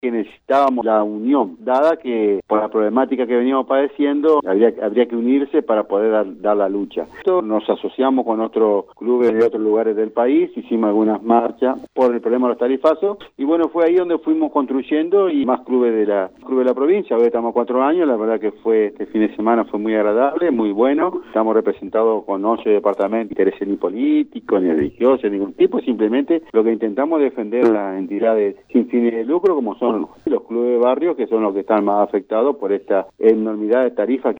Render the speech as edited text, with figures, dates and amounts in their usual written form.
que necesitábamos la unión, dada que por la problemática que veníamos padeciendo, habría que unirse para poder dar la lucha. Esto nos asociamos con otros clubes de otros lugares del país, hicimos algunas marchas por el problema de los tarifazos, y bueno, fue ahí donde fuimos construyendo y más clubes de la provincia. Hoy estamos 4 años, la verdad que este fin de semana fue muy agradable, muy bueno. Estamos representados con 11 departamentos, intereses ni políticos, ni religiosos, de ningún tipo, simplemente lo que intentamos es defender las entidades sin fines de lucro, como son los clubes de barrio, que son los que están más afectados por esta enormidad de tarifas.